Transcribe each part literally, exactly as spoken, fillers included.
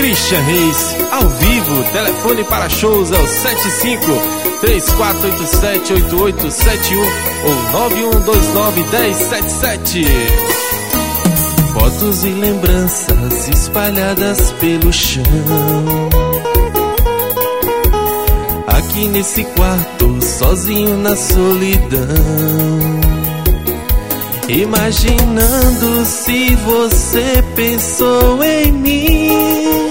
Christian Reis, ao vivo. Telefone para shows é o sete cinco, três quatro oito sete, oito oito sete um ou nove um dois nove, um zero sete sete. Fotos e lembranças espalhadas pelo chão, aqui nesse quarto, sozinho na solidão, imaginando se você pensou em mim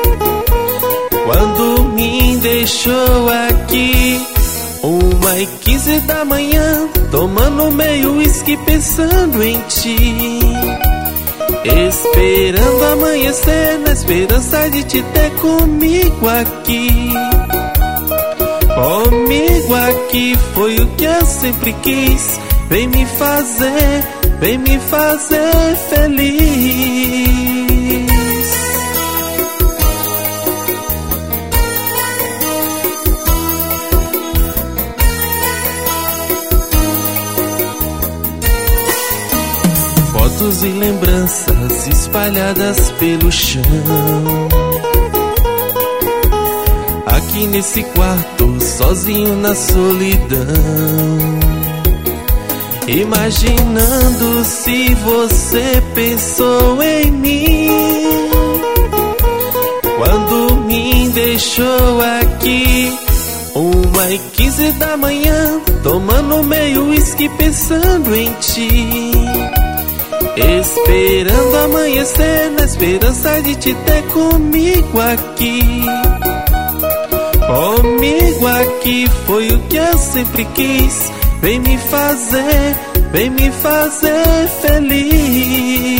quando me deixou aqui. Uma e quinze da manhã, tomando meio uísque pensando em ti, esperando amanhecer na esperança de te ter comigo aqui. Comigo aqui foi o que eu sempre quis. Vem me fazer, vem me fazer feliz. Fotos e lembranças espalhadas pelo chão, aqui nesse quarto, sozinho na solidão, imaginando se você pensou em mim quando me deixou aqui. Uma e quinze da manhã, tomando meio uísque pensando em ti, esperando amanhecer na esperança de te ter comigo aqui. Comigo aqui foi o que eu sempre quis. Vem me fazer, vem me fazer feliz.